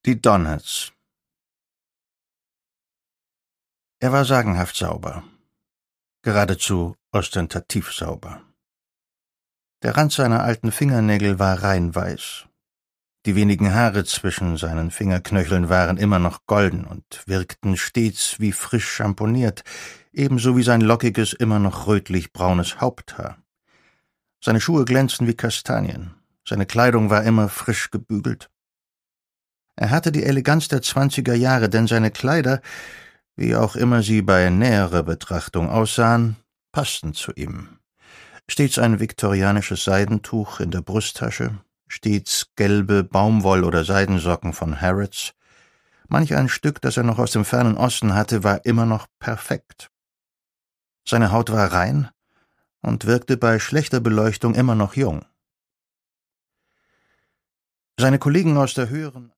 Die Donners. Er war sagenhaft sauber, geradezu ostentativ sauber. Der Rand seiner alten Fingernägel war rein weiß. Die wenigen Haare zwischen seinen Fingerknöcheln waren immer noch golden und wirkten stets wie frisch schamponiert, ebenso wie sein lockiges, immer noch rötlich-braunes Haupthaar. Seine Schuhe glänzten wie Kastanien, seine Kleidung war immer frisch gebügelt. Er hatte die Eleganz der 20er Jahre, denn seine Kleider, wie auch immer sie bei näherer Betrachtung aussahen, passten zu ihm. Stets ein viktorianisches Seidentuch in der Brusttasche, stets gelbe Baumwoll- oder Seidensocken von Harrods. Manch ein Stück, das er noch aus dem fernen Osten hatte, war immer noch perfekt. Seine Haut war rein und wirkte bei schlechter Beleuchtung immer noch jung. Seine Kollegen aus der höheren